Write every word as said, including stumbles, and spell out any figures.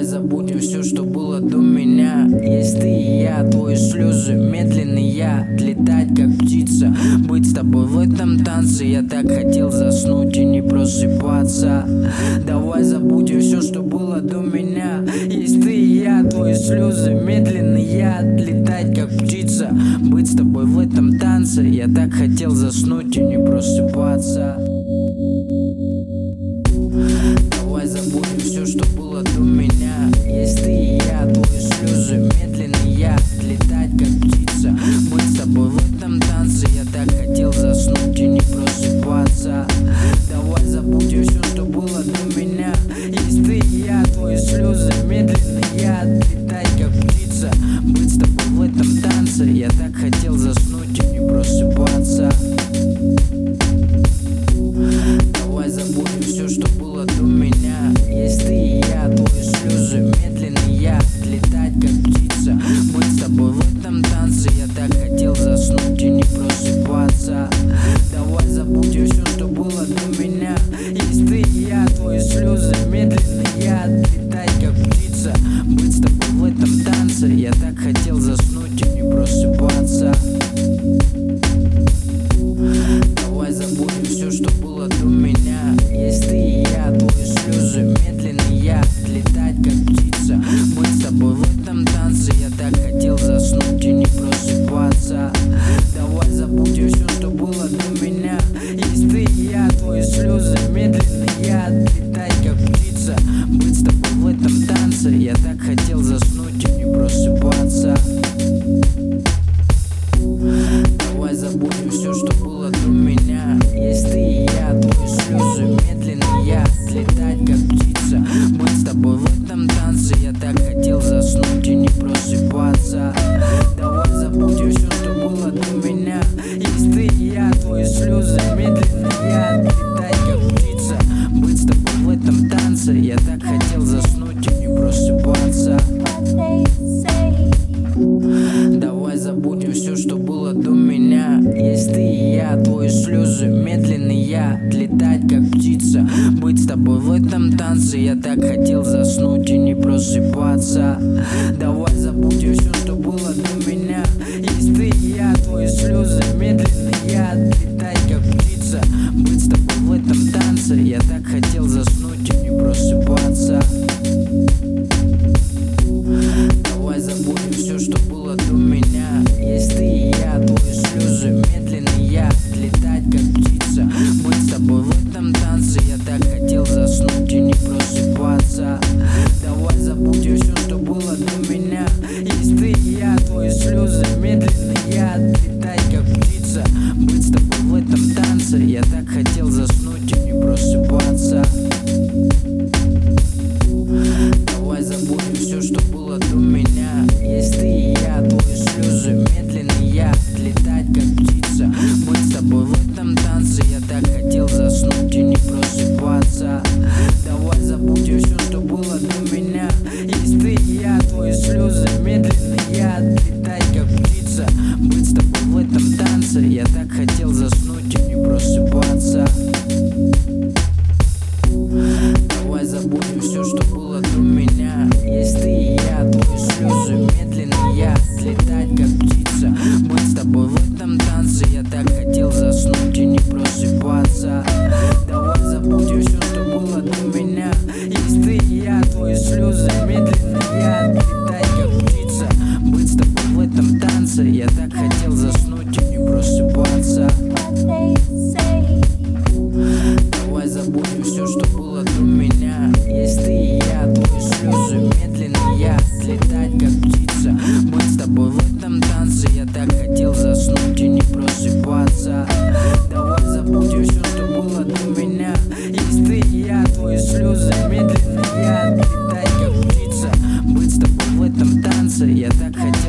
забудем все, что было до меня. Есть ты и я, твои слезы, медленный я, летать как птица, быть с тобой в этом танце. Я так хотел заснуть и не просыпаться. Давай забудем все, что было до меня. Есть ты и я, твои слезы, медленный я, летать как птица, быть с тобой в этом танце. Я так хотел заснуть и не просыпаться. Давай забудем все, что было до меня. Есть ты и я, твои слезы, медленный я, летать как птица, быть с тобой в этом танце. Я так хотел заснуть и не просыпаться. Давай забудем все, что было до меня. Есть ты и я, твои слезы, медленный я, летать как птица, быть с тобой в этом танце. Я так хотел заснуть и не просыпаться. Давай забудем все, что было до меня. Есть ты и я, твои слезы, медленный я, летать как птица, быть с тобой в этом танце. Я так хотел заснуть и не просыпаться. Давай забудем все, что было до меня. Есть ты и я, твои слезы, медленный я, летать как птица, быть с тобой в этом танце. Я так хотел заснуть и не просыпаться. Давай забудем все, что было до меня. Есть ты и я, твои слезы, медленный я, летать как птица, быть с тобой в этом танце. Я так хотел заснуть и не просыпаться. Давай забудем все, что было до меня. Есть ты и я, твои слезы, медленный я, летать как птица, быть с тобой в этом танце. Я так хотел заснуть и не просыпаться. Давай забудем все, что было до меня. Есть ты и я, твои слезы, медленный я, летать как птица, быть с тобой в этом танце. Я так хотел заснуть и не просыпаться. Давай забудем все, что было до меня. Есть ты и я, твои слезы, медленный я, летать как птица, быть с тобой в этом танце. Я так хотел заснуть и не просыпаться. Давай забудем все, что было до меня. Есть ты и я, твои слезы, медленный я, летать как птица, быть с тобой в этом танце. Я так хотел заснуть и не просыпаться. Давай забудем все, что было до меня. Есть ты и я, твои слезы, медленный я, летать как птица, быть с тобой в этом танце. Я так хотел заснуть и не просыпаться. Давай забудем все, что было до меня. Есть ты и я, твои слезы, медленный я, летать как птица, быть с тобой в этом танце. Я так хотел заснуть и не просыпаться. Давай забудем все, что было до меня. Есть ты и я, твои слезы, медленный я, летать как птица, быть с тобой в этом танце. Я так хотел заснуть и не просыпаться. Давай забудем все, что было до меня. Есть ты и я, твои слезы, медленный я, летать как птица, быть с тобой в этом танце. Я так хотел заснуть и не просыпаться. Давай забудем все, что было до меня. Есть ты и я, твои слезы, медленный я, летать как птица, быть с тобой в этом танце. Я так хотел заснуть и не просыпаться. Давай забудем все, что было до меня. Есть ты и я, твои слезы, медленный я, летать как птица, быть с тобой в этом танце. Я так хотел заснуть и не просыпаться. Давай забудем все, что было до меня. Есть ты и я, твои слезы, медленный я, летать как птица, быть с тобой в этом танце. Я так хотел заснуть и не просыпаться. Давай забудем все, что было до меня. Есть ты и я, твои слезы, медленный я, летать как птица, быть с тобой в этом танце. Я так хотел заснуть и не просыпаться. Давай забудем все, что было до меня. Есть ты и я, твои слезы, медленный я, летать как птица, быть с тобой в этом танце. Я так хотел